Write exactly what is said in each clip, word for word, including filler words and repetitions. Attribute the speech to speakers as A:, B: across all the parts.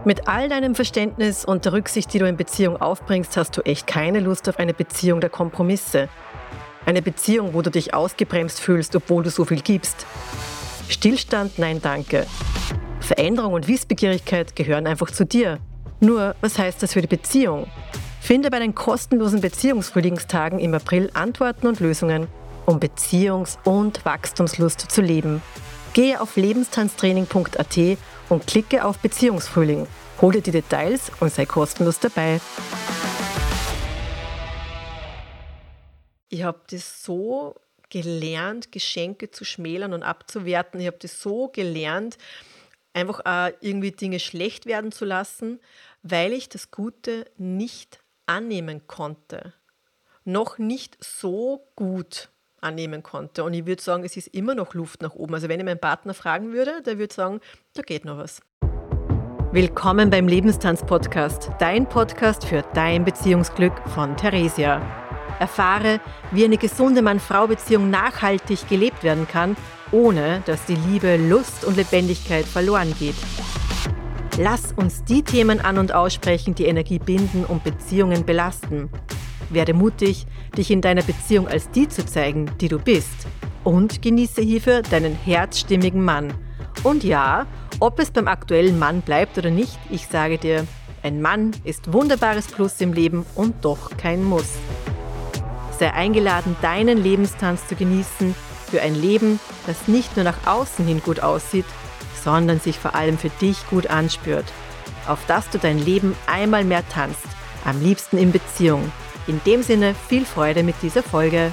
A: Mit all deinem Verständnis und der Rücksicht, die du in Beziehung aufbringst, hast du echt keine Lust auf eine Beziehung der Kompromisse. Eine Beziehung, wo du dich ausgebremst fühlst, obwohl du so viel gibst. Stillstand, nein danke. Veränderung und Wissbegierigkeit gehören einfach zu dir. Nur, was heißt das für die Beziehung? Finde bei den kostenlosen Beziehungsfrühlingstagen im April Antworten und Lösungen, um Beziehungs- und Wachstumslust zu leben. Gehe auf lebenstanztraining punkt a t und klicke auf Beziehungsfrühling. Hol dir die Details und sei kostenlos dabei. Ich habe das so gelernt, Geschenke zu schmälern und abzuwerten. Ich habe das so gelernt, einfach auch irgendwie Dinge schlecht werden zu lassen, weil ich das Gute nicht annehmen konnte. Noch nicht so gut annehmen konnte. Und ich würde sagen, es ist immer noch Luft nach oben. Also wenn ich meinen Partner fragen würde, der würde sagen, da geht noch was. Willkommen beim Lebenstanz-Podcast, dein Podcast für dein Beziehungsglück von Theresia. Erfahre, wie eine gesunde Mann-Frau-Beziehung nachhaltig gelebt werden kann, ohne dass die Liebe, Lust und Lebendigkeit verloren geht. Lass uns die Themen an- und aussprechen, die Energie binden und Beziehungen belasten. Werde mutig, dich in deiner Beziehung als die zu zeigen, die du bist. Und genieße hierfür deinen herzstimmigen Mann. Und ja, ob es beim aktuellen Mann bleibt oder nicht, ich sage dir, ein Mann ist wunderbares Plus im Leben und doch kein Muss. Sei eingeladen, deinen Lebenstanz zu genießen für ein Leben, das nicht nur nach außen hin gut aussieht, sondern sich vor allem für dich gut anspürt. Auf dass du dein Leben einmal mehr tanzt, am liebsten in Beziehung. In dem Sinne, viel Freude mit dieser Folge.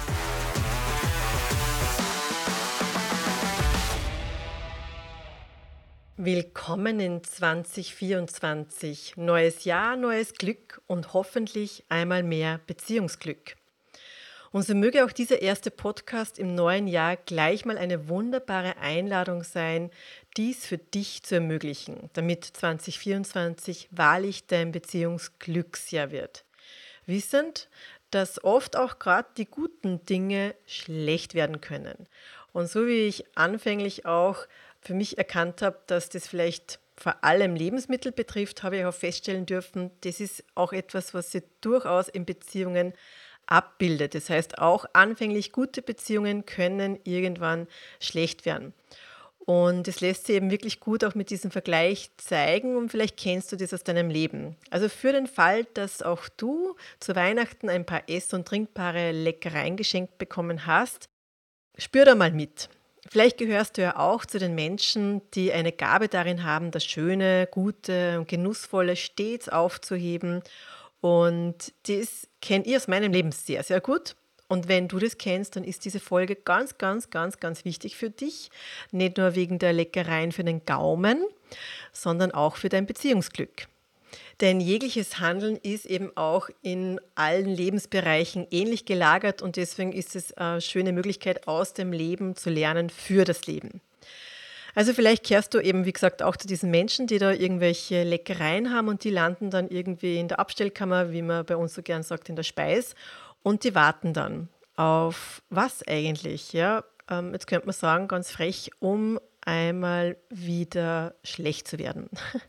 A: Willkommen in zwanzig vierundzwanzig. Neues Jahr, neues Glück und hoffentlich einmal mehr Beziehungsglück. Und so möge auch dieser erste Podcast im neuen Jahr gleich mal eine wunderbare Einladung sein, dies für dich zu ermöglichen, damit zwanzig vierundzwanzig wahrlich dein Beziehungsglücksjahr wird. Wissend, dass oft auch gerade die guten Dinge schlecht werden können. Und so wie ich anfänglich auch für mich erkannt habe, dass das vielleicht vor allem Lebensmittel betrifft, habe ich auch feststellen dürfen, das ist auch etwas, was sich durchaus in Beziehungen abbildet. Das heißt, auch anfänglich gute Beziehungen können irgendwann schlecht werden. Und das lässt sich eben wirklich gut auch mit diesem Vergleich zeigen und vielleicht kennst du das aus deinem Leben. Also für den Fall, dass auch du zu Weihnachten ein paar ess- und trinkbare Leckereien geschenkt bekommen hast, spür da mal mit. Vielleicht gehörst du ja auch zu den Menschen, die eine Gabe darin haben, das Schöne, Gute und Genussvolle stets aufzuheben. Und das kenne ich aus meinem Leben sehr, sehr gut. Und wenn du das kennst, dann ist diese Folge ganz, ganz, ganz, ganz wichtig für dich. Nicht nur wegen der Leckereien für den Gaumen, sondern auch für dein Beziehungsglück. Denn jegliches Handeln ist eben auch in allen Lebensbereichen ähnlich gelagert und deswegen ist es eine schöne Möglichkeit, aus dem Leben zu lernen für das Leben. Also vielleicht kehrst du eben, wie gesagt, auch zu diesen Menschen, die da irgendwelche Leckereien haben und die landen dann irgendwie in der Abstellkammer, wie man bei uns so gern sagt, in der Speis. Und die warten dann auf was eigentlich? Ja, ähm, jetzt könnte man sagen, ganz frech, um einmal wieder schlecht zu werden.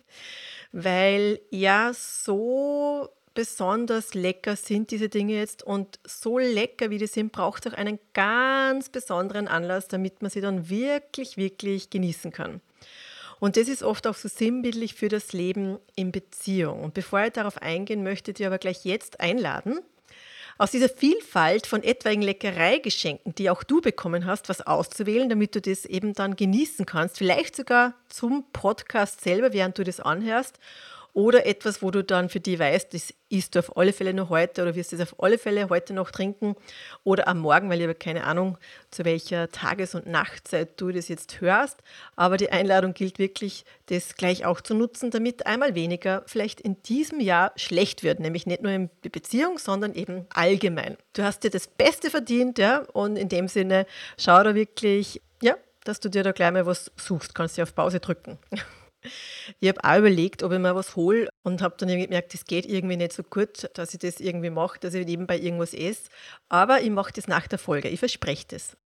A: Weil ja, so besonders lecker sind diese Dinge jetzt und so lecker wie die sind, braucht es auch einen ganz besonderen Anlass, damit man sie dann wirklich, wirklich genießen kann. Und das ist oft auch so sinnbildlich für das Leben in Beziehung. Und bevor ich darauf eingehen, möchte ich dir aber gleich jetzt einladen, aus dieser Vielfalt von etwaigen Leckereigeschenken, die auch du bekommen hast, was auszuwählen, damit du das eben dann genießen kannst. Vielleicht sogar zum Podcast selber, während du das anhörst. Oder etwas, wo du dann für dich weißt, das isst du auf alle Fälle noch heute oder wirst du es auf alle Fälle heute noch trinken oder am Morgen, weil ich habe keine Ahnung, zu welcher Tages- und Nachtzeit du das jetzt hörst. Aber die Einladung gilt wirklich, das gleich auch zu nutzen, damit einmal weniger vielleicht in diesem Jahr schlecht wird. Nämlich nicht nur in der Beziehung, sondern eben allgemein. Du hast dir das Beste verdient, ja, und in dem Sinne schau da wirklich, ja, dass du dir da gleich mal was suchst. Kannst du auf Pause drücken. Ich habe auch überlegt, ob ich mir was hole und habe dann irgendwie gemerkt, das geht irgendwie nicht so gut, dass ich das irgendwie mache, dass ich nebenbei irgendwas esse. Aber ich mache das nach der Folge, ich verspreche das.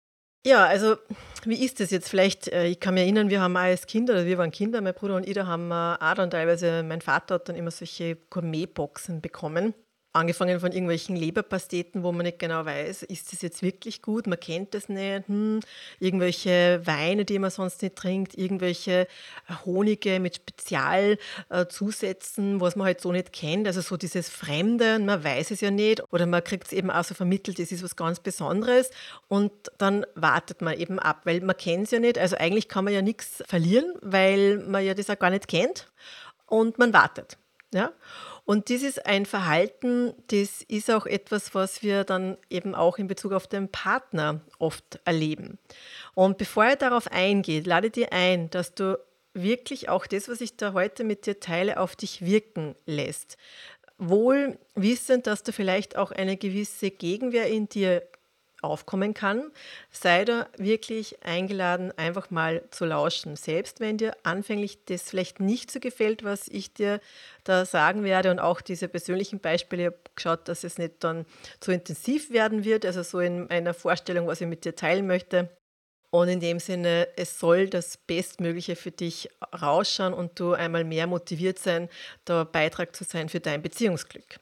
A: Ja, also wie ist das jetzt? Vielleicht, äh, ich kann mich erinnern, wir haben auch als Kinder, oder wir waren Kinder, mein Bruder und ich, da haben wir auch dann teilweise, mein Vater hat dann immer solche Gourmetboxen bekommen. Angefangen von irgendwelchen Leberpasteten, wo man nicht genau weiß, ist das jetzt wirklich gut, man kennt das nicht. Hm. Irgendwelche Weine, die man sonst nicht trinkt, irgendwelche Honige mit Spezialzusätzen, was man halt so nicht kennt. Also so dieses Fremde, man weiß es ja nicht oder man kriegt es eben auch so vermittelt, das ist was ganz Besonderes und dann wartet man eben ab, weil man kennt es ja nicht. Also eigentlich kann man ja nichts verlieren, weil man ja das auch gar nicht kennt und man wartet. Ja? Und das ist ein Verhalten, das ist auch etwas, was wir dann eben auch in Bezug auf den Partner oft erleben. Und bevor ich darauf eingehe, lade dir ein, dass du wirklich auch das, was ich da heute mit dir teile, auf dich wirken lässt. Wohl wissend, dass du vielleicht auch eine gewisse Gegenwehr in dir aufkommen kann, sei da wirklich eingeladen, einfach mal zu lauschen. Selbst wenn dir anfänglich das vielleicht nicht so gefällt, was ich dir da sagen werde und auch diese persönlichen Beispiele, ich habe geschaut, dass es nicht dann zu intensiv werden wird, also so in einer Vorstellung, was ich mit dir teilen möchte. Und in dem Sinne, es soll das Bestmögliche für dich rausschauen und du einmal mehr motiviert sein, da Beitrag zu sein für dein Beziehungsglück.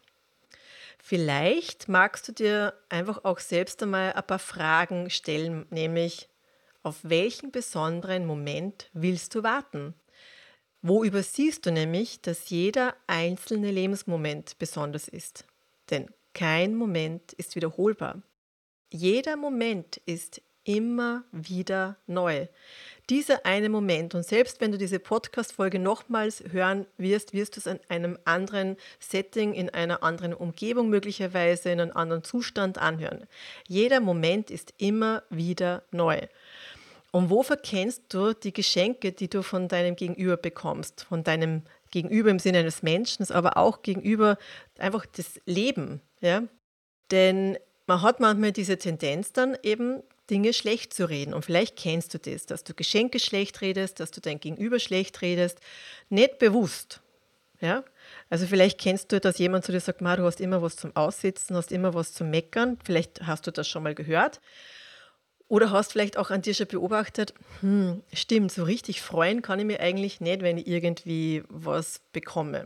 A: Vielleicht magst du dir einfach auch selbst einmal ein paar Fragen stellen, nämlich auf welchen besonderen Moment willst du warten? Wo übersiehst du nämlich, dass jeder einzelne Lebensmoment besonders ist? Denn kein Moment ist wiederholbar. Jeder Moment ist immer wieder neu. Dieser eine Moment, und selbst wenn du diese Podcast-Folge nochmals hören wirst, wirst du es in einem anderen Setting, in einer anderen Umgebung möglicherweise, in einem anderen Zustand anhören. Jeder Moment ist immer wieder neu. Und wo verkennst du die Geschenke, die du von deinem Gegenüber bekommst, von deinem Gegenüber im Sinne eines Menschen, aber auch gegenüber einfach das Leben, ja? Denn man hat manchmal diese Tendenz dann eben, Dinge schlecht zu reden. Und vielleicht kennst du das, dass du Geschenke schlecht redest, dass du dein Gegenüber schlecht redest, nicht bewusst. Ja? Also vielleicht kennst du, dass jemand zu dir sagt, Ma, du hast immer was zum Aussitzen, hast immer was zum Meckern. Vielleicht hast du das schon mal gehört. Oder hast vielleicht auch an dir schon beobachtet, hm, stimmt, so richtig freuen kann ich mich eigentlich nicht, wenn ich irgendwie was bekomme.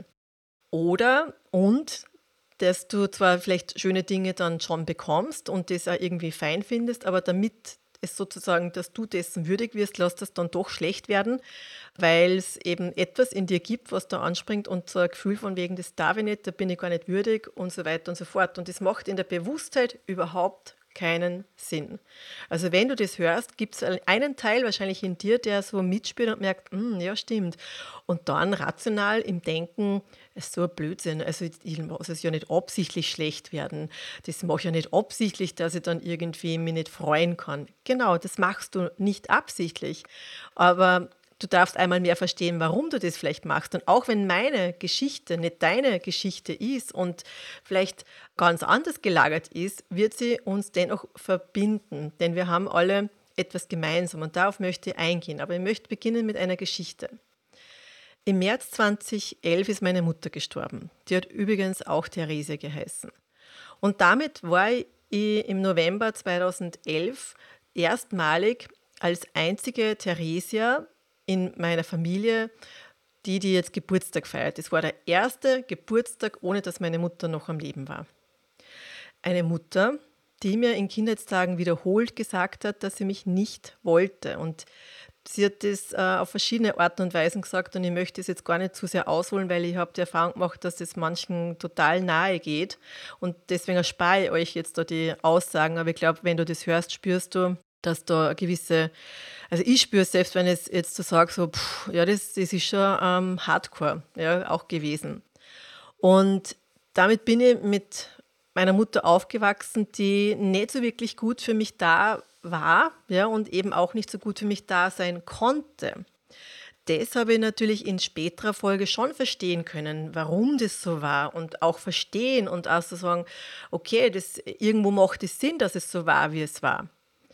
A: Oder, und dass du zwar vielleicht schöne Dinge dann schon bekommst und das auch irgendwie fein findest, aber damit es sozusagen, dass du dessen würdig wirst, lass das dann doch schlecht werden, weil es eben etwas in dir gibt, was da anspringt und so ein Gefühl von wegen, das darf ich nicht, da bin ich gar nicht würdig und so weiter und so fort. Und das macht in der Bewusstheit überhaupt keinen Sinn. Also wenn du das hörst, gibt es einen Teil wahrscheinlich in dir, der so mitspielt und merkt, "Mm, ja stimmt." Und dann rational im Denken, es ist so ein Blödsinn, also ich muss es ja nicht absichtlich schlecht werden. Das mache ich ja nicht absichtlich, dass ich dann irgendwie mich nicht freuen kann. Genau, das machst du nicht absichtlich. Aber du darfst einmal mehr verstehen, warum du das vielleicht machst. Und auch wenn meine Geschichte nicht deine Geschichte ist und vielleicht ganz anders gelagert ist, wird sie uns dennoch verbinden. Denn wir haben alle etwas gemeinsam und darauf möchte ich eingehen. Aber ich möchte beginnen mit einer Geschichte. Im März zweitausendelf ist meine Mutter gestorben. Die hat übrigens auch Therese geheißen. Und damit war ich im November zweitausendelf erstmalig als einzige Theresia in meiner Familie, die, die jetzt Geburtstag feiert. Es war der erste Geburtstag, ohne dass meine Mutter noch am Leben war. Eine Mutter, die mir in Kindheitstagen wiederholt gesagt hat, dass sie mich nicht wollte. Und sie hat das äh, auf verschiedene Arten und Weisen gesagt und ich möchte es jetzt gar nicht zu sehr ausholen, weil ich habe die Erfahrung gemacht, dass es manchen total nahe geht und deswegen erspare ich euch jetzt da die Aussagen, aber ich glaube, wenn du das hörst, spürst du, dass da eine gewisse, also ich spüre es selbst, wenn ich jetzt so sage, so, pff, ja, das, das ist schon ähm, Hardcore, ja, auch gewesen. Und damit bin ich mit meiner Mutter aufgewachsen, die nicht so wirklich gut für mich da war, ja, und eben auch nicht so gut für mich da sein konnte. Das habe ich natürlich in späterer Folge schon verstehen können, warum das so war und auch verstehen und auch so sagen, okay, das, irgendwo macht es Sinn, dass es so war, wie es war.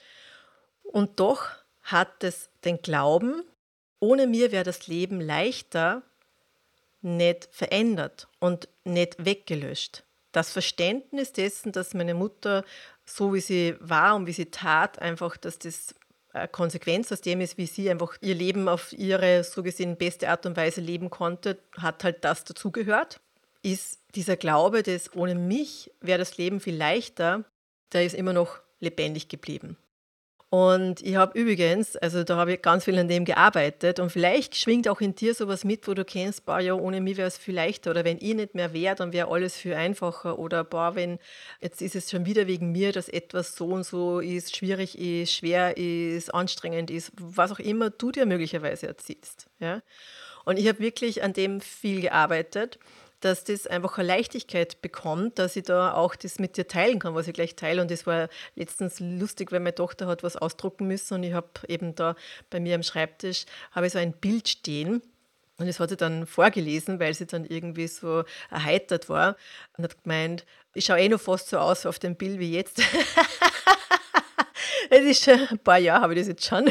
A: Und doch hat es den Glauben, ohne mir wäre das Leben leichter, nicht verändert und nicht weggelöscht. das Verständnis dessen, dass meine Mutter so, wie sie war und wie sie tat, einfach, dass das eine Konsequenz aus dem ist, wie sie einfach ihr Leben auf ihre so gesehen beste Art und Weise leben konnte, hat halt das dazugehört. Ist dieser Glaube, dass ohne mich wäre das Leben viel leichter, der ist immer noch lebendig geblieben. Und ich habe übrigens, also da habe ich ganz viel an dem gearbeitet und vielleicht schwingt auch in dir sowas mit, wo du kennst, boah, ja, ohne mich wäre es viel leichter oder wenn ich nicht mehr wäre, dann wäre alles viel einfacher oder boah, wenn jetzt ist es schon wieder wegen mir, dass etwas so und so ist, schwierig ist, schwer ist, anstrengend ist, was auch immer du dir möglicherweise erzählst. Ja? Und ich habe wirklich an dem viel gearbeitet, dass das einfach eine Leichtigkeit bekommt, dass ich da auch das mit dir teilen kann, was ich gleich teile. Und das war letztens lustig, weil meine Tochter hat was ausdrucken müssen und ich habe eben da bei mir am Schreibtisch habe ich so ein Bild stehen. Und das hat sie dann vorgelesen, weil sie dann irgendwie so erheitert war und hat gemeint, ich schaue eh noch fast so aus auf dem Bild wie jetzt. Es ist schon ein paar Jahre, habe ich das jetzt schon.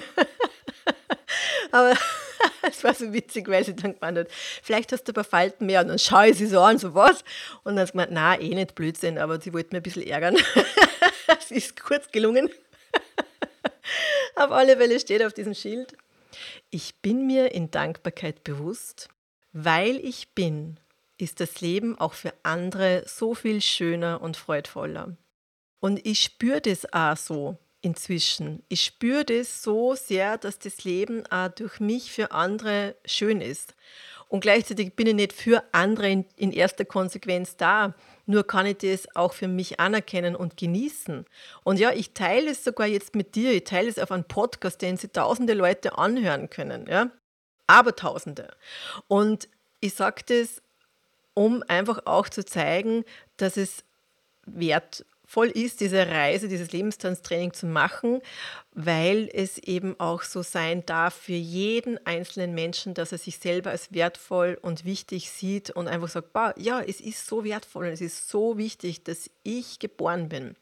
A: Aber es war so witzig, weil sie dann gemeint hat, vielleicht hast du ein paar Falten mehr. Und dann schaue ich sie so an, so was. Und dann hat sie gemeint, nein, eh nicht Blödsinn, aber sie wollte mir ein bisschen ärgern. Es ist kurz gelungen. Auf alle Fälle steht auf diesem Schild, ich bin mir in Dankbarkeit bewusst, weil ich bin, ist das Leben auch für andere so viel schöner und freudvoller. Und ich spüre das auch so inzwischen. Ich spüre das so sehr, dass das Leben auch durch mich für andere schön ist. Und gleichzeitig bin ich nicht für andere in, in erster Konsequenz da. Nur kann ich das auch für mich anerkennen und genießen. Und ja, ich teile es sogar jetzt mit dir. Ich teile es auf einen Podcast, den sich tausende Leute anhören können. Ja? Aber tausende. Und ich sage das, um einfach auch zu zeigen, dass es wertvoll ist, diese Reise, dieses Lebenstanztraining zu machen, weil es eben auch so sein darf für jeden einzelnen Menschen, dass er sich selber als wertvoll und wichtig sieht und einfach sagt, bah, ja, es ist so wertvoll und es ist so wichtig, dass ich geboren bin.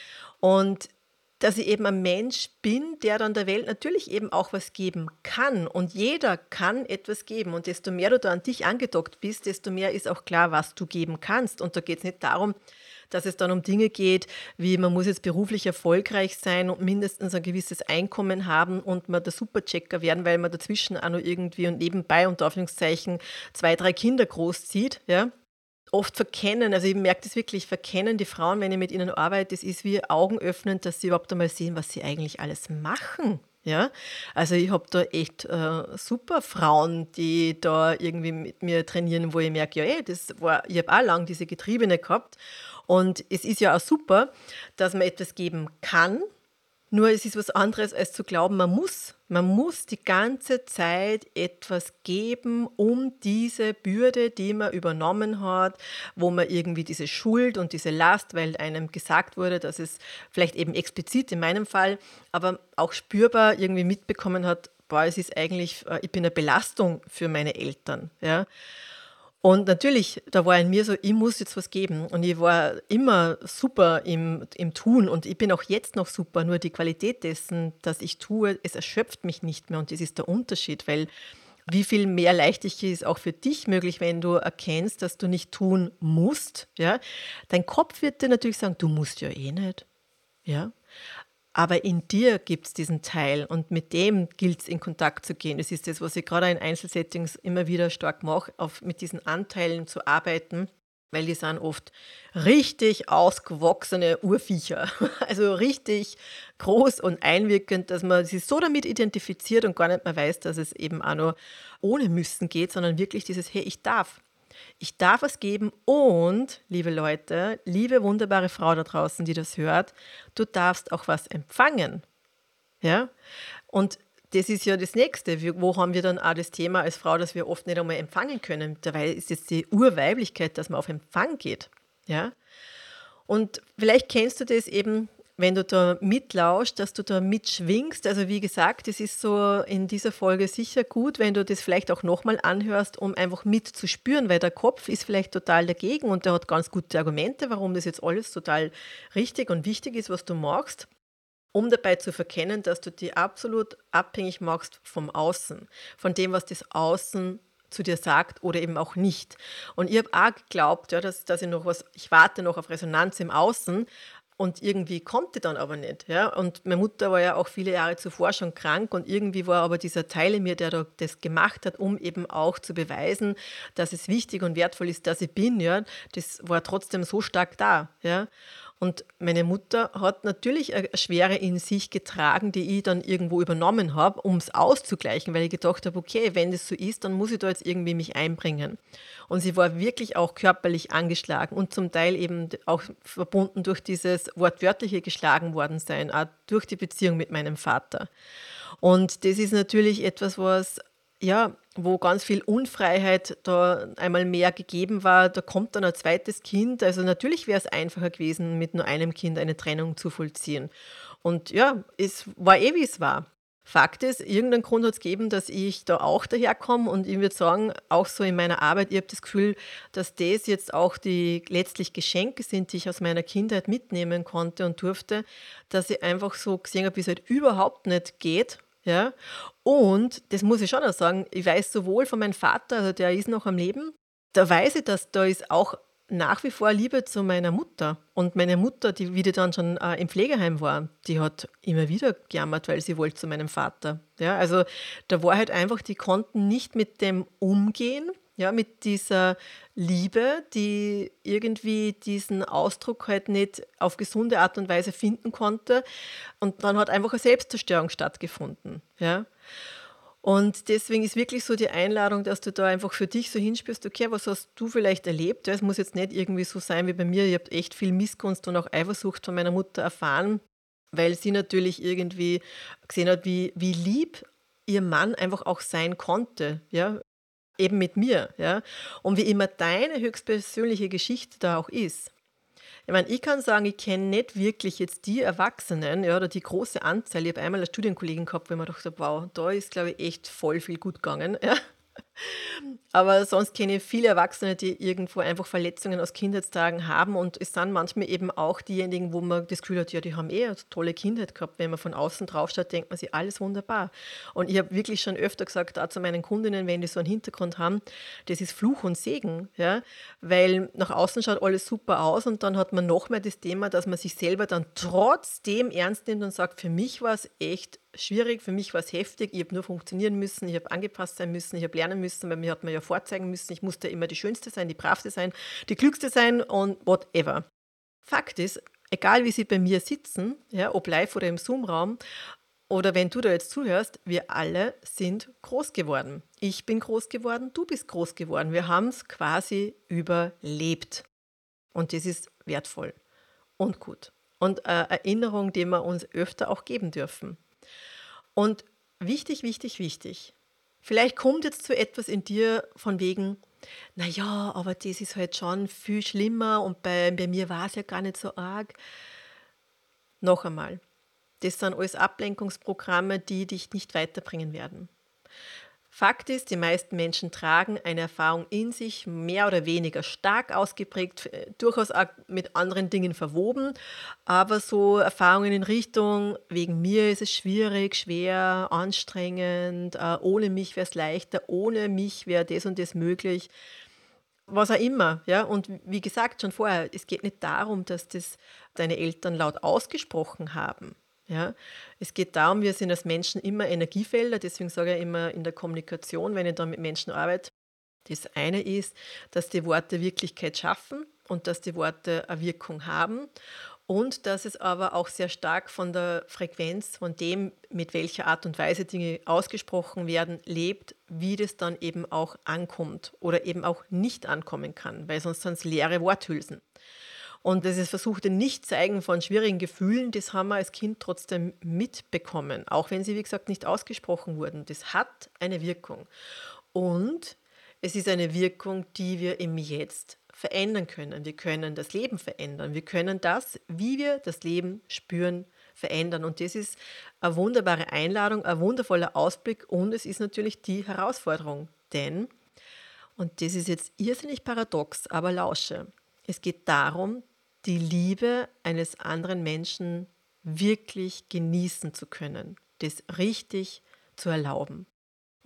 A: Und dass ich eben ein Mensch bin, der dann der Welt natürlich eben auch was geben kann. Und jeder kann etwas geben. Und desto mehr du da an dich angedockt bist, desto mehr ist auch klar, was du geben kannst. Und da geht es nicht darum, dass es dann um Dinge geht, wie man muss jetzt beruflich erfolgreich sein und mindestens ein gewisses Einkommen haben und man der Superchecker werden, weil man dazwischen auch noch irgendwie und nebenbei unter Anführungszeichen zwei, drei Kinder großzieht, ja. Oft verkennen, also ich merke das wirklich, verkennen die Frauen, wenn ich mit ihnen arbeite, das ist wie Augen öffnen, dass sie überhaupt einmal sehen, was sie eigentlich alles machen. Ja, also ich habe da echt äh, super Frauen, die da irgendwie mit mir trainieren, wo ich merke, ja, ey, das war, ich habe auch lange diese Getriebene gehabt und es ist ja auch super, dass man etwas geben kann, nur es ist was anderes, als zu glauben, man muss. Man muss die ganze Zeit etwas geben, um diese Bürde, die man übernommen hat, wo man irgendwie diese Schuld und diese Last, weil einem gesagt wurde, dass es vielleicht eben explizit in meinem Fall, aber auch spürbar irgendwie mitbekommen hat, boah, es ist eigentlich, äh, ich bin eine Belastung für meine Eltern. Ja. Und natürlich, da war in mir so, ich muss jetzt was geben. Und ich war immer super im, im Tun und ich bin auch jetzt noch super. Nur die Qualität dessen, dass ich tue, es erschöpft mich nicht mehr. Und das ist der Unterschied, weil wie viel mehr Leichtigkeit ist auch für dich möglich, wenn du erkennst, dass du nicht tun musst. Ja? Dein Kopf wird dir natürlich sagen, du musst ja eh nicht. Ja? Aber in dir gibt es diesen Teil und mit dem gilt es in Kontakt zu gehen. Das ist das, was ich gerade in Einzelsettings immer wieder stark mache, auf, mit diesen Anteilen zu arbeiten, weil die sind oft richtig ausgewachsene Urviecher. Also richtig groß und einwirkend, dass man sich so damit identifiziert und gar nicht mehr weiß, dass es eben auch nur ohne Müssen geht, sondern wirklich dieses, hey, ich darf. Ich darf es geben und, liebe Leute, liebe wunderbare Frau da draußen, die das hört, du darfst auch was empfangen. Ja? Und das ist ja das Nächste. Wir, wo haben wir dann auch das Thema als Frau, dass wir oft nicht einmal empfangen können? Dabei ist jetzt die Urweiblichkeit, dass man auf Empfang geht. Ja? Und vielleicht kennst du das eben, wenn du da mitlauschst, dass du da mitschwingst. Also wie gesagt, es ist so in dieser Folge sicher gut, wenn du das vielleicht auch nochmal anhörst, um einfach mitzuspüren, weil der Kopf ist vielleicht total dagegen und der hat ganz gute Argumente, warum das jetzt alles total richtig und wichtig ist, was du magst, um dabei zu verkennen, dass du dich absolut abhängig machst vom Außen, von dem, was das Außen zu dir sagt oder eben auch nicht. Und ich habe auch geglaubt, ja, dass, dass ich noch was, ich warte noch auf Resonanz im Außen und irgendwie kommt die dann aber nicht. Ja? Und meine Mutter war ja auch viele Jahre zuvor schon krank und irgendwie war aber dieser Teil in mir, der da das gemacht hat, um eben auch zu beweisen, dass es wichtig und wertvoll ist, dass ich bin, ja, das war trotzdem so stark da. Ja? Und meine Mutter hat natürlich eine Schwere in sich getragen, die ich dann irgendwo übernommen habe, um es auszugleichen, weil ich gedacht habe, okay, wenn das so ist, dann muss ich da jetzt irgendwie mich einbringen. Und sie war wirklich auch körperlich angeschlagen und zum Teil eben auch verbunden durch dieses wortwörtliche geschlagen worden sein, auch durch die Beziehung mit meinem Vater. Und das ist natürlich etwas, was, ja, wo ganz viel Unfreiheit da einmal mehr gegeben war. Da kommt dann ein zweites Kind. Also natürlich wäre es einfacher gewesen, mit nur einem Kind eine Trennung zu vollziehen. Und ja, es war eh, wie es war. Fakt ist, irgendeinen Grund hat es gegeben, dass ich da auch daherkomme und ich würde sagen, auch so in meiner Arbeit, ich habe das Gefühl, dass das jetzt auch die letztlich Geschenke sind, die ich aus meiner Kindheit mitnehmen konnte und durfte, dass ich einfach so gesehen habe, wie es halt überhaupt nicht geht, ja. Und das muss ich schon auch sagen, ich weiß sowohl von meinem Vater, also der ist noch am Leben, da weiß ich, dass da ist auch nach wie vor Liebe zu meiner Mutter. Und meine Mutter, die wieder dann schon äh, im Pflegeheim war, die hat immer wieder gejammert, weil sie wollte zu meinem Vater. Ja, also da war halt einfach, die konnten nicht mit dem umgehen, ja, mit dieser Liebe, die irgendwie diesen Ausdruck halt nicht auf gesunde Art und Weise finden konnte. Und dann hat einfach eine Selbstzerstörung stattgefunden. Ja. Und deswegen ist wirklich so die Einladung, dass du da einfach für dich so hinspürst, okay, was hast du vielleicht erlebt? Ja, es muss jetzt nicht irgendwie so sein wie bei mir. Ich habe echt viel Missgunst und auch Eifersucht von meiner Mutter erfahren, weil sie natürlich irgendwie gesehen hat, wie, wie lieb ihr Mann einfach auch sein konnte, ja, eben mit mir, ja, und wie immer deine höchstpersönliche Geschichte da auch ist. Ich meine, ich kann sagen, ich kenne nicht wirklich jetzt die Erwachsenen, ja, oder die große Anzahl. Ich habe einmal eine Studienkollegin gehabt, wo ich mir gedacht habe, wow, da ist, glaube ich, echt voll viel gut gegangen. Ja. Aber sonst kenne ich viele Erwachsene, die irgendwo einfach Verletzungen aus Kindheitstagen haben und es sind manchmal eben auch diejenigen, wo man das Gefühl hat, ja, die haben eh eine tolle Kindheit gehabt. Wenn man von außen drauf schaut, denkt man sich, alles wunderbar. Und ich habe wirklich schon öfter gesagt, auch zu meinen Kundinnen, wenn die so einen Hintergrund haben, das ist Fluch und Segen, ja, weil nach außen schaut alles super aus und dann hat man noch mehr das Thema, dass man sich selber dann trotzdem ernst nimmt und sagt, für mich war es echt schwierig, für mich war es heftig, ich habe nur funktionieren müssen, ich habe angepasst sein müssen, ich habe lernen müssen, weil mir hat man ja vorzeigen müssen, ich musste immer die Schönste sein, die Bravste sein, die Klügste sein und whatever. Fakt ist, egal wie sie bei mir sitzen, ja, ob live oder im Zoom-Raum, oder wenn du da jetzt zuhörst, wir alle sind groß geworden. Ich bin groß geworden, du bist groß geworden. Wir haben es quasi überlebt. Und das ist wertvoll und gut. Und eine Erinnerung, die wir uns öfter auch geben dürfen. Und wichtig, wichtig, wichtig. Vielleicht kommt jetzt so etwas in dir von wegen, naja, aber das ist halt schon viel schlimmer und bei, bei mir war es ja gar nicht so arg. Noch einmal, das sind alles Ablenkungsprogramme, die dich nicht weiterbringen werden. Fakt ist, die meisten Menschen tragen eine Erfahrung in sich, mehr oder weniger stark ausgeprägt, äh, durchaus auch mit anderen Dingen verwoben, aber so Erfahrungen in Richtung, wegen mir ist es schwierig, schwer, anstrengend, äh, ohne mich wäre es leichter, ohne mich wäre das und das möglich, was auch immer. Ja? Und wie gesagt, schon vorher, es geht nicht darum, dass das deine Eltern laut ausgesprochen haben. Ja, es geht darum, wir sind als Menschen immer Energiefelder, deswegen sage ich immer in der Kommunikation, wenn ich da mit Menschen arbeite, das eine ist, dass die Worte Wirklichkeit schaffen und dass die Worte eine Wirkung haben und dass es aber auch sehr stark von der Frequenz, von dem, mit welcher Art und Weise Dinge ausgesprochen werden, lebt, wie das dann eben auch ankommt oder eben auch nicht ankommen kann, weil sonst sind es leere Worthülsen. Und dieses versuchte Nicht-Zeigen von schwierigen Gefühlen, das haben wir als Kind trotzdem mitbekommen, auch wenn sie, wie gesagt, nicht ausgesprochen wurden. Das hat eine Wirkung. Und es ist eine Wirkung, die wir im Jetzt verändern können. Wir können das Leben verändern. Wir können das, wie wir das Leben spüren, verändern. Und das ist eine wunderbare Einladung, ein wundervoller Ausblick und es ist natürlich die Herausforderung. Denn, und das ist jetzt irrsinnig paradox, aber lausche, es geht darum, die Liebe eines anderen Menschen wirklich genießen zu können, das richtig zu erlauben.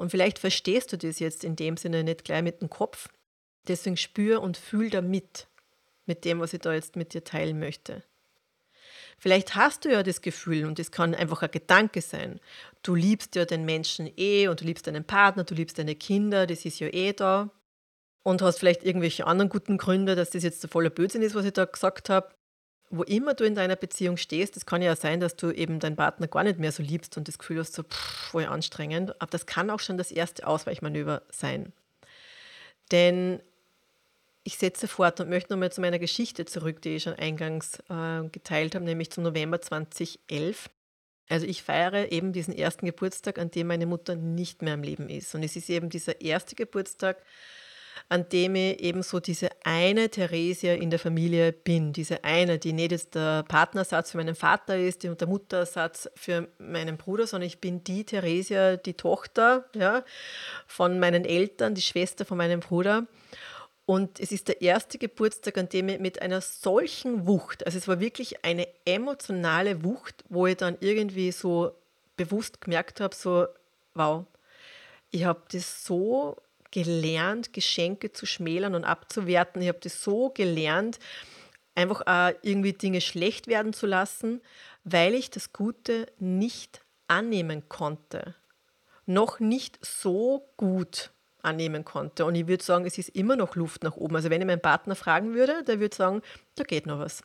A: Und vielleicht verstehst du das jetzt in dem Sinne nicht gleich mit dem Kopf. Deswegen spür und fühl da mit, mit dem, was ich da jetzt mit dir teilen möchte. Vielleicht hast du ja das Gefühl, und das kann einfach ein Gedanke sein, du liebst ja den Menschen eh und du liebst deinen Partner, du liebst deine Kinder, das ist ja eh da. Und hast vielleicht irgendwelche anderen guten Gründe, dass das jetzt so voller Blödsinn ist, was ich da gesagt habe. Wo immer du in deiner Beziehung stehst, das kann ja sein, dass du eben deinen Partner gar nicht mehr so liebst und das Gefühl hast, so pff, voll anstrengend. Aber das kann auch schon das erste Ausweichmanöver sein. Denn ich setze fort und möchte nochmal zu meiner Geschichte zurück, die ich schon eingangs äh, geteilt habe, nämlich zum November zweitausendelf. Also ich feiere eben diesen ersten Geburtstag, an dem meine Mutter nicht mehr am Leben ist. Und es ist eben dieser erste Geburtstag, an dem ich eben so diese eine Theresia in der Familie bin. Diese eine, die nicht jetzt der Partnersatz für meinen Vater ist und der Muttersatz für meinen Bruder, sondern ich bin die Theresia, die Tochter, ja, von meinen Eltern, die Schwester von meinem Bruder. Und es ist der erste Geburtstag, an dem ich mit einer solchen Wucht, also es war wirklich eine emotionale Wucht, wo ich dann irgendwie so bewusst gemerkt habe, so, wow, ich habe das so gelernt, Geschenke zu schmälern und abzuwerten. Ich habe das so gelernt, einfach auch irgendwie Dinge schlecht werden zu lassen, weil ich das Gute nicht annehmen konnte. Noch nicht so gut annehmen konnte. Und ich würde sagen, es ist immer noch Luft nach oben. Also wenn ich meinen Partner fragen würde, der würde sagen, da geht noch was.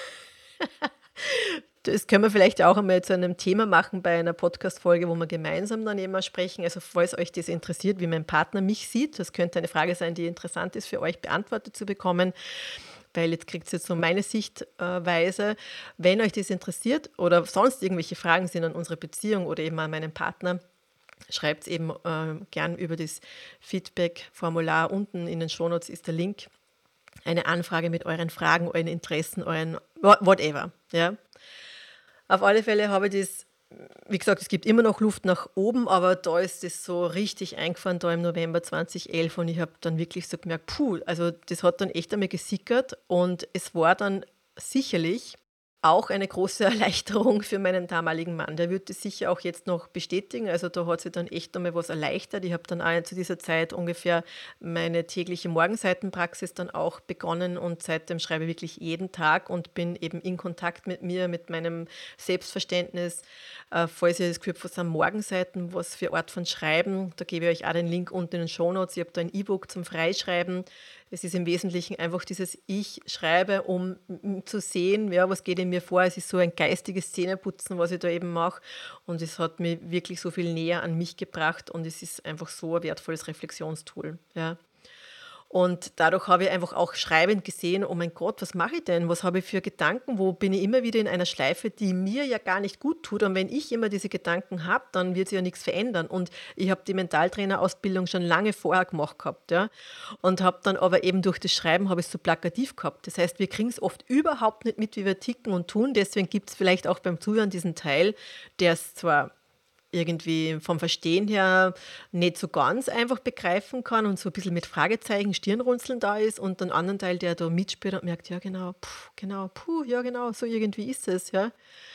A: Das können wir vielleicht auch einmal zu einem Thema machen bei einer Podcast-Folge, wo wir gemeinsam dann eben mal sprechen. Also falls euch das interessiert, wie mein Partner mich sieht, das könnte eine Frage sein, die interessant ist für euch beantwortet zu bekommen, weil jetzt kriegt ihr jetzt so meine Sichtweise. Wenn euch das interessiert oder sonst irgendwelche Fragen sind an unsere Beziehung oder eben an meinen Partner, schreibt es eben äh, gern über das Feedback-Formular. Unten in den Shownotes ist der Link. Eine Anfrage mit euren Fragen, euren Interessen, euren whatever. Ja. Auf alle Fälle habe ich das, wie gesagt, es gibt immer noch Luft nach oben, aber da ist das so richtig eingefahren, da im November zweitausendelf, und ich habe dann wirklich so gemerkt, puh, also das hat dann echt einmal gesickert, und es war dann sicherlich auch eine große Erleichterung für meinen damaligen Mann. Der wird das sicher auch jetzt noch bestätigen. Also da hat sich dann echt einmal was erleichtert. Ich habe dann auch zu dieser Zeit ungefähr meine tägliche Morgenseitenpraxis dann auch begonnen, und seitdem schreibe ich wirklich jeden Tag und bin eben in Kontakt mit mir, mit meinem Selbstverständnis. Äh, falls ihr das Gefühl habt, was sind Morgenseiten, was für Art von Schreiben, da gebe ich euch auch den Link unten in den Shownotes. Ich habe da ein E-Book zum Freischreiben. Es ist im Wesentlichen einfach dieses Ich schreibe, um zu sehen, ja, was geht in mir vor. Es ist so ein geistiges Zähneputzen, was ich da eben mache. Und es hat mich wirklich so viel näher an mich gebracht, und es ist einfach so ein wertvolles Reflexionstool. Ja. Und dadurch habe ich einfach auch schreibend gesehen, oh mein Gott, was mache ich denn? Was habe ich für Gedanken? Wo bin ich immer wieder in einer Schleife, die mir ja gar nicht gut tut? Und wenn ich immer diese Gedanken habe, dann wird sich ja nichts verändern. Und ich habe die Mentaltrainerausbildung schon lange vorher gemacht gehabt. Ja? Und habe dann aber eben durch das Schreiben habe ich es so plakativ gehabt. Das heißt, wir kriegen es oft überhaupt nicht mit, wie wir ticken und tun. Deswegen gibt es vielleicht auch beim Zuhören diesen Teil, der es zwar irgendwie vom Verstehen her nicht so ganz einfach begreifen kann und so ein bisschen mit Fragezeichen, Stirnrunzeln da ist, und den anderen Teil, der da mitspielt und merkt, ja genau, puh, genau, puh, ja genau, so irgendwie ist es, ja.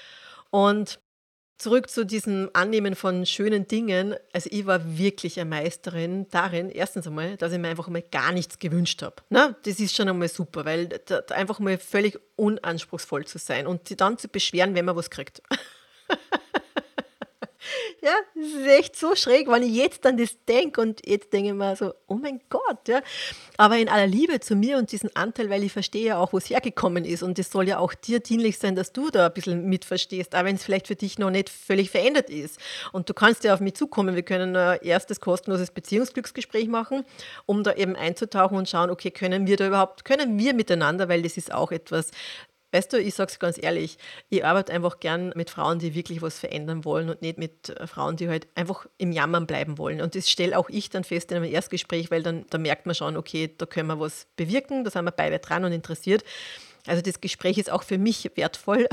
A: Und zurück zu diesem Annehmen von schönen Dingen. Also ich war wirklich eine Meisterin darin, erstens einmal, dass ich mir einfach mal gar nichts gewünscht habe. Ne? Das ist schon einmal super, weil da, da einfach mal völlig unanspruchsvoll zu sein und sich dann zu beschweren, wenn man was kriegt. Ja, das ist echt so schräg, wenn ich jetzt an das denke, und jetzt denke ich mir so, oh mein Gott, ja. Aber in aller Liebe zu mir und diesen Anteil, weil ich verstehe ja auch, wo es hergekommen ist, und es soll ja auch dir dienlich sein, dass du da ein bisschen mitverstehst, auch wenn es vielleicht für dich noch nicht völlig verändert ist. Und du kannst ja auf mich zukommen, wir können ein erstes kostenloses Beziehungsglücksgespräch machen, um da eben einzutauchen und schauen, okay, können wir da überhaupt, können wir miteinander, weil das ist auch etwas. Weißt du, ich sage es ganz ehrlich, ich arbeite einfach gern mit Frauen, die wirklich was verändern wollen, und nicht mit äh, Frauen, die halt einfach im Jammern bleiben wollen. Und das stelle auch ich dann fest in einem Erstgespräch, weil dann da merkt man schon, okay, da können wir was bewirken, da sind wir beide dran und interessiert. Also das Gespräch ist auch für mich wertvoll.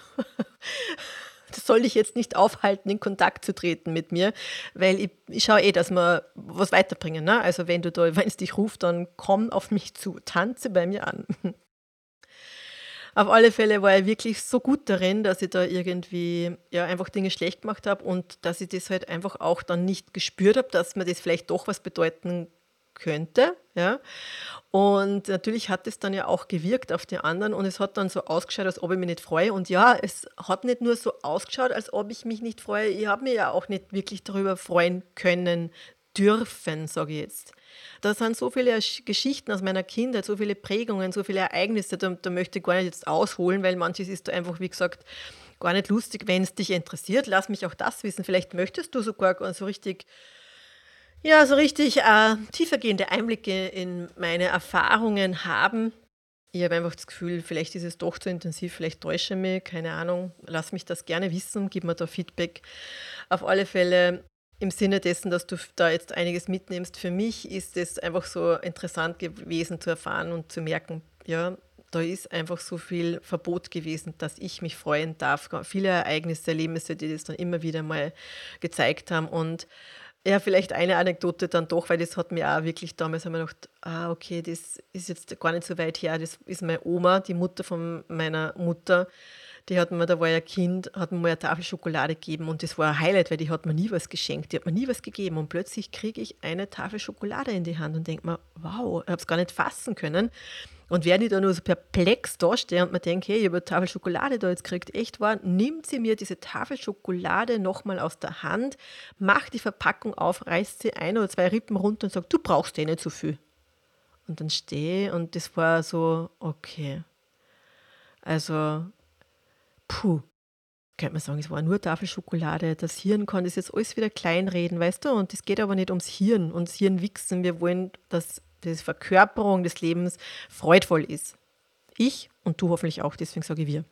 A: Das soll dich jetzt nicht aufhalten, in Kontakt zu treten mit mir, weil ich, ich schaue eh, dass wir was weiterbringen. Ne? Also wenn du da, wenn es dich ruft, dann komm auf mich zu, tanze bei mir an. Auf alle Fälle war er wirklich so gut darin, dass ich da irgendwie, ja, einfach Dinge schlecht gemacht habe und dass ich das halt einfach auch dann nicht gespürt habe, dass mir das vielleicht doch was bedeuten könnte, ja. Und natürlich hat es dann ja auch gewirkt auf die anderen und es hat dann so ausgeschaut, als ob ich mich nicht freue. Und ja, es hat nicht nur so ausgeschaut, als ob ich mich nicht freue. Ich habe mich ja auch nicht wirklich darüber freuen können dürfen, sage ich jetzt. Da sind so viele Sch- Geschichten aus meiner Kindheit, so viele Prägungen, so viele Ereignisse, da, da möchte ich gar nicht jetzt ausholen, weil manches ist da einfach, wie gesagt, gar nicht lustig. Wenn es dich interessiert, lass mich auch das wissen. Vielleicht möchtest du sogar gar so richtig ja, so richtig, äh, tiefergehende Einblicke in meine Erfahrungen haben. Ich habe einfach das Gefühl, vielleicht ist es doch zu intensiv, vielleicht täusche ich mich, keine Ahnung. Lass mich das gerne wissen, gib mir da Feedback. Auf alle Fälle im Sinne dessen, dass du f- da jetzt einiges mitnimmst. Für mich ist es einfach so interessant gewesen zu erfahren und zu merken, ja, da ist einfach so viel Verbot gewesen, dass ich mich freuen darf. Viele Ereignisse, Erlebnisse, die das dann immer wieder mal gezeigt haben. Und ja, vielleicht eine Anekdote dann doch, weil das hat mir auch wirklich damals haben wir gedacht, ah, okay, das ist jetzt gar nicht so weit her. Das ist meine Oma, die Mutter von meiner Mutter. Die hat mir, da war ich ein Kind, hat mir mal eine Tafel Schokolade gegeben und das war ein Highlight, weil die hat mir nie was geschenkt, die hat mir nie was gegeben und plötzlich kriege ich eine Tafel Schokolade in die Hand und denke mir, wow, ich habe es gar nicht fassen können. Und während ich da nur so perplex dastehe und mir denke, hey, ich habe eine Tafel Schokolade da jetzt gekriegt, echt wahr, nimmt sie mir diese Tafel Schokolade nochmal aus der Hand, macht die Verpackung auf, reißt sie ein oder zwei Rippen runter und sagt, du brauchst eh nicht so viel. Und dann stehe ich und das war so, okay, also, puh, könnte man sagen, es war nur Tafel Schokolade. Das Hirn kann das jetzt alles wieder kleinreden, weißt du? Und es geht aber nicht ums Hirn. Und das Hirn wichsen. Wir wollen, dass die Verkörperung des Lebens freudvoll ist. Ich und du hoffentlich auch, deswegen sage ich wir.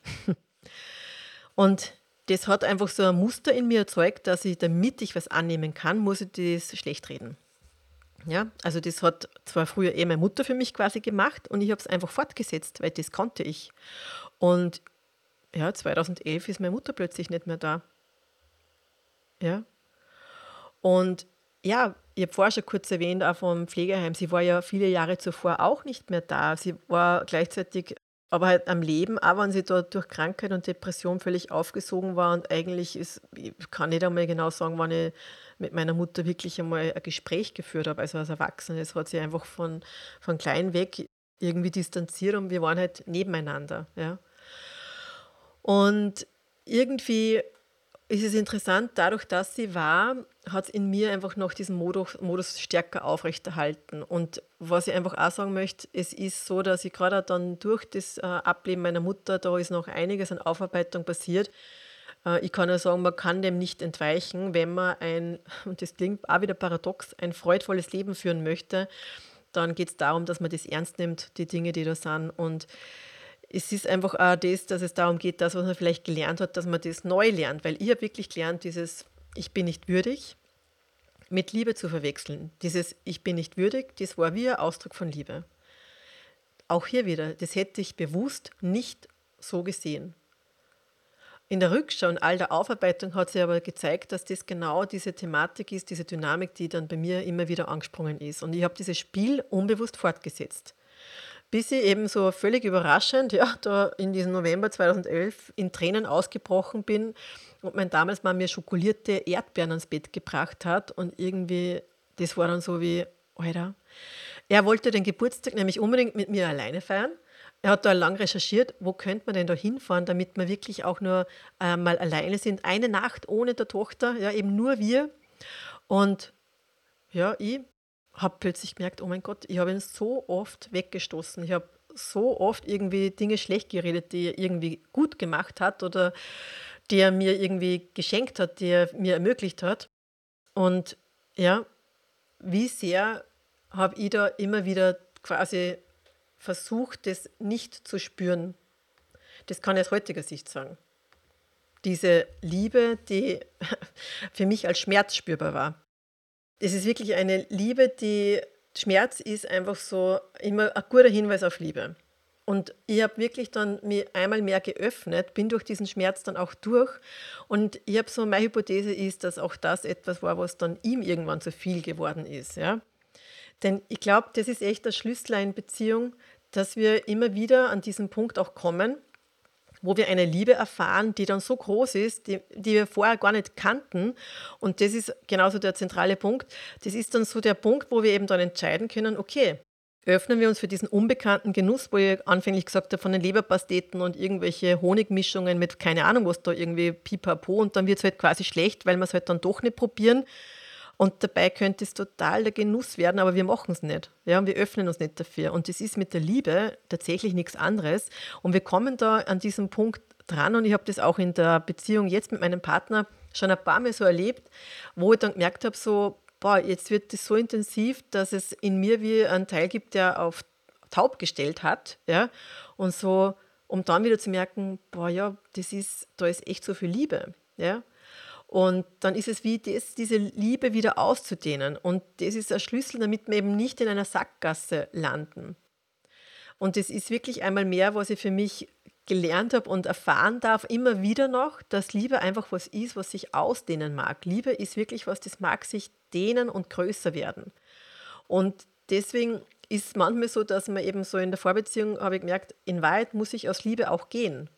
A: Und das hat einfach so ein Muster in mir erzeugt, dass ich, damit ich was annehmen kann, muss ich das schlecht reden. Ja, also das hat zwar früher eh meine Mutter für mich quasi gemacht und ich habe es einfach fortgesetzt, weil das konnte ich. Und ja, zweitausendelf ist meine Mutter plötzlich nicht mehr da. Ja, und ja, ich habe vorher schon kurz erwähnt, auch vom Pflegeheim, sie war ja viele Jahre zuvor auch nicht mehr da. Sie war gleichzeitig aber halt am Leben, auch wenn sie dort durch Krankheit und Depression völlig aufgesogen war und eigentlich ist, ich kann nicht einmal genau sagen, wann ich mit meiner Mutter wirklich einmal ein Gespräch geführt habe, also als Erwachsene. Es hat sie einfach von, von klein weg irgendwie distanziert und wir waren halt nebeneinander, ja. Und irgendwie ist es interessant, dadurch, dass sie war, hat es in mir einfach noch diesen Modus, Modus stärker aufrechterhalten. Und was ich einfach auch sagen möchte, es ist so, dass ich gerade dann durch das äh, Ableben meiner Mutter, da ist noch einiges an Aufarbeitung passiert. Äh, ich kann ja sagen, man kann dem nicht entweichen, wenn man ein, und das klingt auch wieder paradox, ein freudvolles Leben führen möchte, dann geht es darum, dass man das ernst nimmt, die Dinge, die da sind. Und es ist einfach auch das, dass es darum geht, das, was man vielleicht gelernt hat, dass man das neu lernt. Weil ich habe wirklich gelernt, dieses Ich bin nicht würdig mit Liebe zu verwechseln. Dieses Ich bin nicht würdig, das war wie ein Ausdruck von Liebe. Auch hier wieder, das hätte ich bewusst nicht so gesehen. In der Rückschau und all der Aufarbeitung hat sich aber gezeigt, dass das genau diese Thematik ist, diese Dynamik, die dann bei mir immer wieder angesprungen ist. Und ich habe dieses Spiel unbewusst fortgesetzt. Bis ich eben so völlig überraschend, ja, da in diesem November zweitausendelf in Tränen ausgebrochen bin und mein damals Mann mir schokolierte Erdbeeren ans Bett gebracht hat und irgendwie, das war dann so wie, Alter, er wollte den Geburtstag nämlich unbedingt mit mir alleine feiern. Er hat da lang recherchiert, wo könnte man denn da hinfahren, damit wir wirklich auch nur äh, mal alleine sind. Eine Nacht ohne der Tochter, ja, eben nur wir. Und ja, ich habe plötzlich gemerkt, oh mein Gott, ich habe ihn so oft weggestoßen. Ich habe so oft irgendwie Dinge schlecht geredet, die er irgendwie gut gemacht hat oder die er mir irgendwie geschenkt hat, die er mir ermöglicht hat. Und ja, wie sehr habe ich da immer wieder quasi versucht, das nicht zu spüren. Das kann ich aus heutiger Sicht sagen. Diese Liebe, die für mich als Schmerz spürbar war. Es ist wirklich eine Liebe, die Schmerz ist einfach so immer ein guter Hinweis auf Liebe. Und ich habe wirklich dann mich einmal mehr geöffnet, bin durch diesen Schmerz dann auch durch. Und ich habe so, meine Hypothese ist, dass auch das etwas war, was dann ihm irgendwann zu viel geworden ist. Ja? Denn ich glaube, das ist echt der Schlüssel in Beziehung, dass wir immer wieder an diesen Punkt auch kommen. wo wir eine Liebe erfahren, die dann so groß ist, die, die wir vorher gar nicht kannten. Und das ist genauso der zentrale Punkt. Das ist dann so der Punkt, wo wir eben dann entscheiden können, okay, öffnen wir uns für diesen unbekannten Genuss, wo ich anfänglich gesagt habe, von den Leberpasteten und irgendwelche Honigmischungen mit keine Ahnung was da irgendwie pipapo, und dann wird es halt quasi schlecht, weil wir es halt dann doch nicht probieren. Und dabei könnte es total der Genuss werden, aber wir machen es nicht. Ja, und wir öffnen uns nicht dafür. Und das ist mit der Liebe tatsächlich nichts anderes. Und wir kommen da an diesem Punkt dran, und ich habe das auch in der Beziehung jetzt mit meinem Partner schon ein paar Mal so erlebt, wo ich dann gemerkt habe, so, boah, jetzt wird das so intensiv, dass es in mir wie einen Teil gibt, der auf taub gestellt hat. Ja, und so, um dann wieder zu merken, boah, ja, das ist, da ist echt so viel Liebe. Ja. Und dann ist es wie, das, diese Liebe wieder auszudehnen. Und das ist ein Schlüssel, damit wir eben nicht in einer Sackgasse landen. Und das ist wirklich einmal mehr, was ich für mich gelernt habe und erfahren darf, immer wieder noch, dass Liebe einfach was ist, was sich ausdehnen mag. Liebe ist wirklich was, das mag sich dehnen und größer werden. Und deswegen ist es manchmal so, dass man eben so in der Vorbeziehung, habe ich gemerkt, in Wahrheit muss ich aus Liebe auch gehen,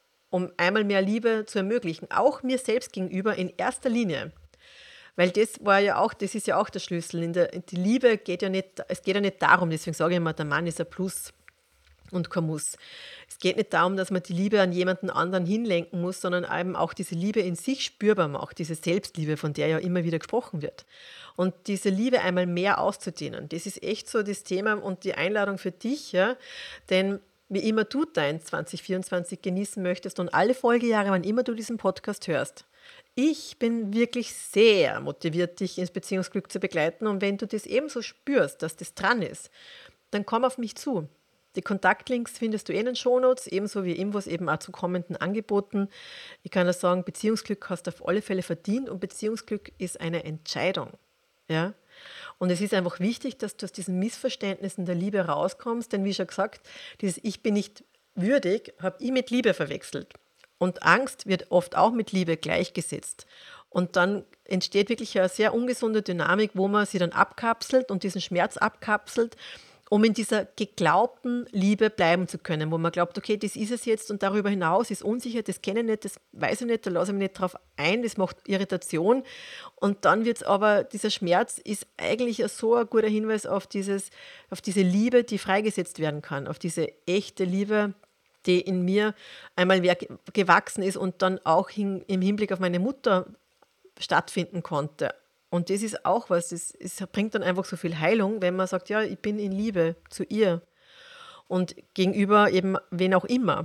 A: um einmal mehr Liebe zu ermöglichen, auch mir selbst gegenüber in erster Linie. Weil das war ja auch, das ist ja auch der Schlüssel. In der, die Liebe geht ja nicht, es geht ja nicht darum, deswegen sage ich immer, der Mann ist ein Plus und kein Muss. Es geht nicht darum, dass man die Liebe an jemanden anderen hinlenken muss, sondern eben auch diese Liebe in sich spürbar macht, diese Selbstliebe, von der ja immer wieder gesprochen wird. Und diese Liebe einmal mehr auszudehnen, das ist echt so das Thema und die Einladung für dich, ja, denn wie immer du dein zwanzig vierundzwanzig genießen möchtest und alle Folgejahre, wann immer du diesen Podcast hörst. Ich bin wirklich sehr motiviert, dich ins Beziehungsglück zu begleiten, und wenn du das ebenso spürst, dass das dran ist, dann komm auf mich zu. Die Kontaktlinks findest du in den Shownotes, ebenso wie Infos eben auch zu kommenden Angeboten. Ich kann dir sagen, Beziehungsglück hast du auf alle Fälle verdient, und Beziehungsglück ist eine Entscheidung. Ja? Und es ist einfach wichtig, dass du aus diesen Missverständnissen der Liebe rauskommst, denn wie schon gesagt, dieses Ich bin nicht würdig, habe ich mit Liebe verwechselt. Und Angst wird oft auch mit Liebe gleichgesetzt. Und dann entsteht wirklich eine sehr ungesunde Dynamik, wo man sie dann abkapselt und diesen Schmerz abkapselt, um in dieser geglaubten Liebe bleiben zu können, wo man glaubt, okay, das ist es jetzt und darüber hinaus ist unsicher, das kenne ich nicht, das weiß ich nicht, da lasse ich mich nicht drauf ein, das macht Irritation, und dann wird es aber, dieser Schmerz ist eigentlich so ein guter Hinweis auf, dieses, auf diese Liebe, die freigesetzt werden kann, auf diese echte Liebe, die in mir einmal gewachsen ist und dann auch hin, im Hinblick auf meine Mutter stattfinden konnte. Und das ist auch was, das, es bringt dann einfach so viel Heilung, wenn man sagt, ja, ich bin in Liebe zu ihr und gegenüber eben wen auch immer.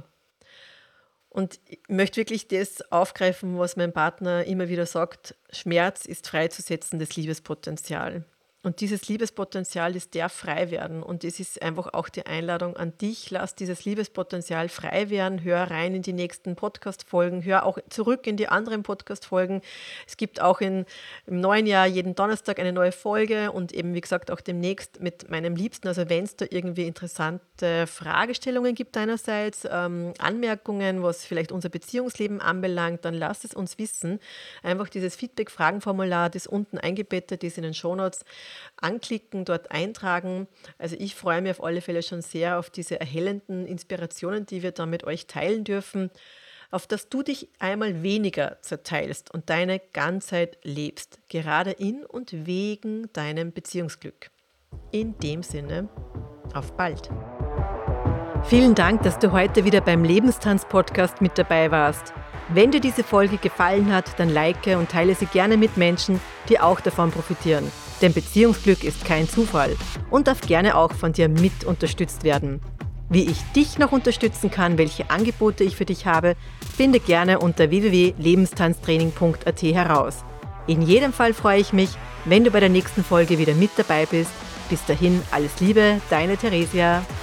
A: Und ich möchte wirklich das aufgreifen, was mein Partner immer wieder sagt, Schmerz ist freizusetzendes Liebespotenzial. Und dieses Liebespotenzial, das darf frei werden. Und das ist einfach auch die Einladung an dich. Lass dieses Liebespotenzial frei werden. Hör rein in die nächsten Podcast-Folgen. Hör auch zurück in die anderen Podcast-Folgen. Es gibt auch in, im neuen Jahr jeden Donnerstag eine neue Folge und eben, wie gesagt, auch demnächst mit meinem Liebsten. Also wenn es da irgendwie interessante Fragestellungen gibt deinerseits, ähm, Anmerkungen, was vielleicht unser Beziehungsleben anbelangt, dann lass es uns wissen. Einfach dieses Feedback-Fragenformular, das unten eingebettet ist in den Shownotes, anklicken, dort eintragen. Also ich freue mich auf alle Fälle schon sehr auf diese erhellenden Inspirationen, die wir da mit euch teilen dürfen, auf dass du dich einmal weniger zerteilst und deine Ganzheit lebst, gerade in und wegen deinem Beziehungsglück. In dem Sinne, auf bald. Vielen Dank, dass du heute wieder beim Lebenstanz-Podcast mit dabei warst. Wenn dir diese Folge gefallen hat, dann like und teile sie gerne mit Menschen, die auch davon profitieren. Denn Beziehungsglück ist kein Zufall und darf gerne auch von dir mit unterstützt werden. Wie ich dich noch unterstützen kann, welche Angebote ich für dich habe, finde gerne unter w w w punkt lebenstanztraining punkt a t heraus. In jedem Fall freue ich mich, wenn du bei der nächsten Folge wieder mit dabei bist. Bis dahin alles Liebe, deine Theresia.